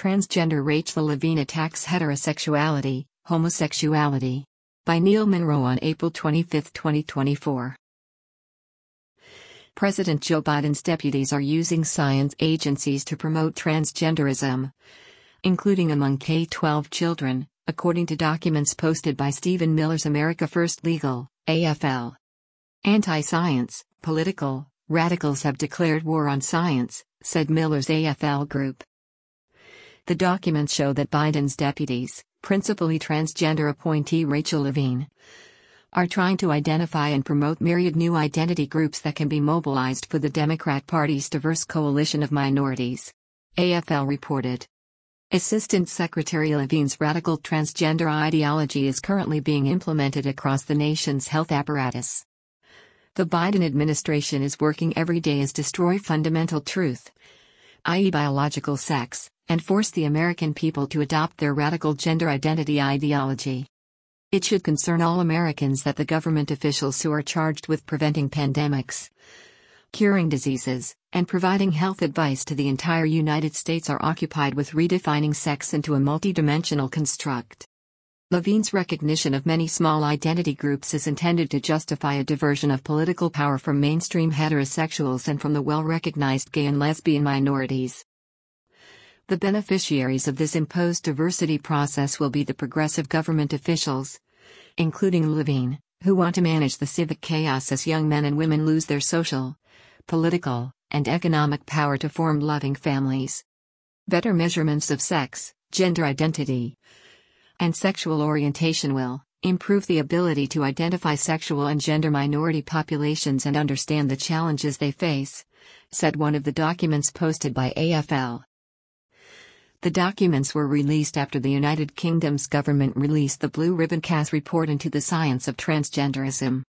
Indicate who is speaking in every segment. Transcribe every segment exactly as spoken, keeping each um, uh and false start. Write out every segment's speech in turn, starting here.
Speaker 1: Transgender Rachel Levine attacks heterosexuality, homosexuality. By Neil Monroe on April twenty-fifth, twenty twenty-four. President Joe Biden's deputies are using science agencies to promote transgenderism, including among K through twelve children, according to documents posted by Stephen Miller's America First Legal, A F L. Anti-science, political, radicals have declared war on science, said Miller's A F L group. The documents show that Biden's deputies, principally transgender appointee Rachel Levine, are trying to identify and promote myriad new identity groups that can be mobilized for the Democrat Party's diverse coalition of minorities. A F L reported. Assistant Secretary Levine's radical transgender ideology is currently being implemented across the nation's health apparatus. The Biden administration is working every day to destroy fundamental truth, that is biological sex, and force the American people to adopt their radical gender identity ideology. It should concern all Americans that the government officials who are charged with preventing pandemics, curing diseases, and providing health advice to the entire United States are occupied with redefining sex into a multidimensional construct. Levine's recognition of many small identity groups is intended to justify a diversion of political power from mainstream heterosexuals and from the well-recognized gay and lesbian minorities. The beneficiaries of this imposed diversity process will be the progressive government officials, including Levine, who want to manage the civic chaos as young men and women lose their social, political, and economic power to form loving families. Better measurements of sex, gender identity, and sexual orientation will improve the ability to identify sexual and gender minority populations and understand the challenges they face, said one of the documents posted by A F L. The documents were released after the United Kingdom's government released the Blue Ribbon Cass report into the science of transgenderism.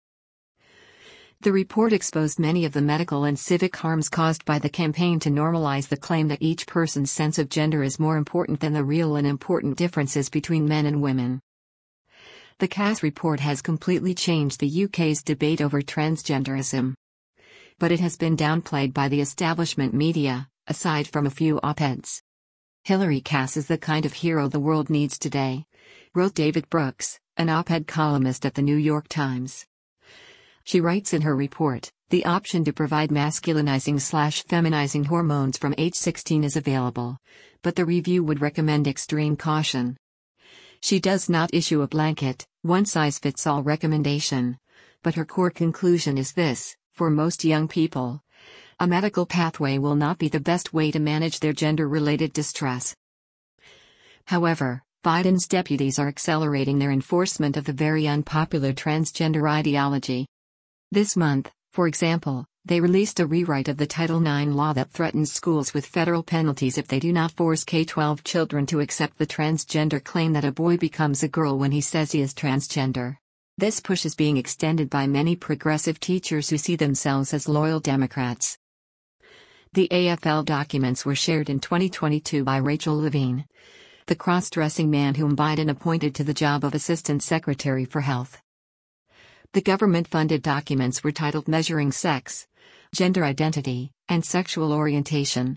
Speaker 1: The report exposed many of the medical and civic harms caused by the campaign to normalize the claim that each person's sense of gender is more important than the real and important differences between men and women. The Cass report has completely changed the U K's debate over transgenderism. But it has been downplayed by the establishment media, aside from a few op-eds. Hilary Cass is the kind of hero the world needs today, wrote David Brooks, an op-ed columnist at the New York Times. She writes in her report, the option to provide masculinizing-slash-feminizing hormones from age sixteen is available, but the review would recommend extreme caution. She does not issue a blanket, one-size-fits-all recommendation, but her core conclusion is this: for most young people, a medical pathway will not be the best way to manage their gender-related distress. However, Biden's deputies are accelerating their enforcement of the very unpopular transgender ideology. This month, for example, they released a rewrite of the Title nine law that threatens schools with federal penalties if they do not force K through twelve children to accept the transgender claim that a boy becomes a girl when he says he is transgender. This push is being extended by many progressive teachers who see themselves as loyal Democrats. The A F L documents were shared in twenty twenty-two by Rachel Levine, the cross-dressing man whom Biden appointed to the job of Assistant Secretary for Health. The government-funded documents were titled Measuring Sex, Gender Identity, and Sexual Orientation.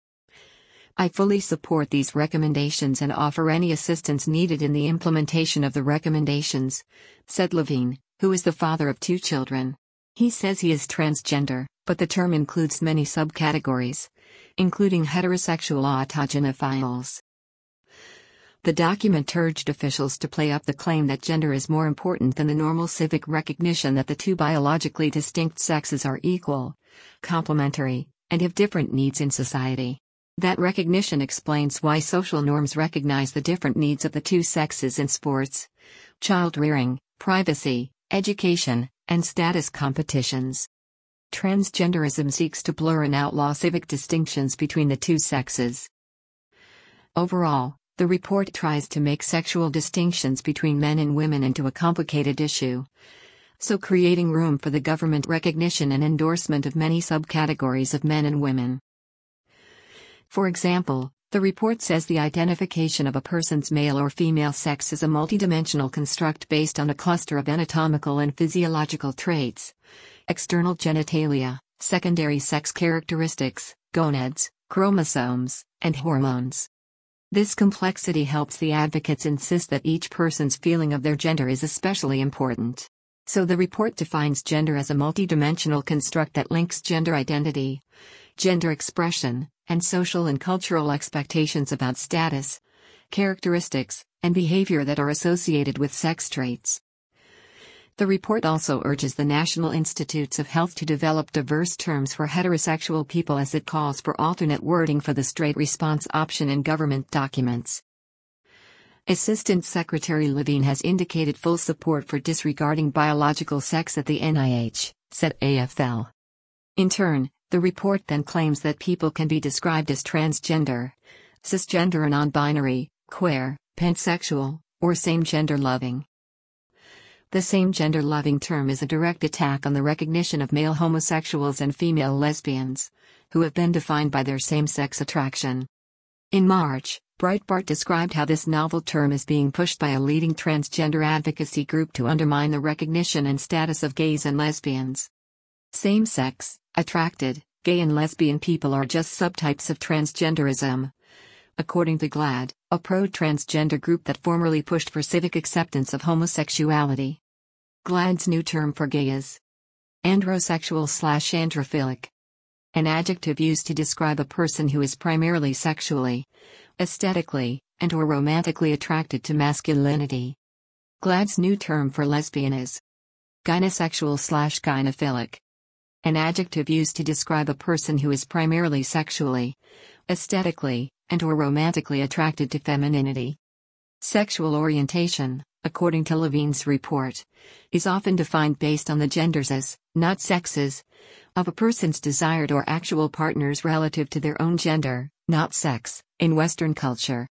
Speaker 1: I fully support these recommendations and offer any assistance needed in the implementation of the recommendations, said Levine, who is the father of two children. He says he is transgender, but the term includes many subcategories, including heterosexual autogenophiles. The document urged officials to play up the claim that gender is more important than the normal civic recognition that the two biologically distinct sexes are equal, complementary, and have different needs in society. That recognition explains why social norms recognize the different needs of the two sexes in sports, child-rearing, privacy, education, and status competitions. Transgenderism seeks to blur and outlaw civic distinctions between the two sexes. Overall, the report tries to make sexual distinctions between men and women into a complicated issue, so creating room for the government recognition and endorsement of many subcategories of men and women. For example, the report says the identification of a person's male or female sex is a multidimensional construct based on a cluster of anatomical and physiological traits: external genitalia, secondary sex characteristics, gonads, chromosomes, and hormones. This complexity helps the advocates insist that each person's feeling of their gender is especially important. So the report defines gender as a multidimensional construct that links gender identity, gender expression, and social and cultural expectations about status, characteristics, and behavior that are associated with sex traits. The report also urges the National Institutes of Health to develop diverse terms for heterosexual people as it calls for alternate wording for the straight response option in government documents. Assistant Secretary Levine has indicated full support for disregarding biological sex at the N I H, said A F L. In turn, the report then claims that people can be described as transgender, cisgender or non-binary, queer, pansexual, or same-gender loving. The same-gender loving term is a direct attack on the recognition of male homosexuals and female lesbians, who have been defined by their same-sex attraction. In March, Breitbart described how this novel term is being pushed by a leading transgender advocacy group to undermine the recognition and status of gays and lesbians. Same-sex, attracted, gay and lesbian people are just subtypes of transgenderism, according to GLAAD, a pro-transgender group that formerly pushed for civic acceptance of homosexuality. GLAAD's new term for gay is androsexual slash androphilic, an adjective used to describe a person who is primarily sexually, aesthetically, and or romantically attracted to masculinity. GLAAD's new term for lesbian is gynosexual slash gynophilic, an adjective used to describe a person who is primarily sexually, aesthetically, and or romantically attracted to femininity. Sexual orientation, according to Levine's report, is often defined based on the genders as, not sexes, of a person's desired or actual partners relative to their own gender, not sex, in Western culture.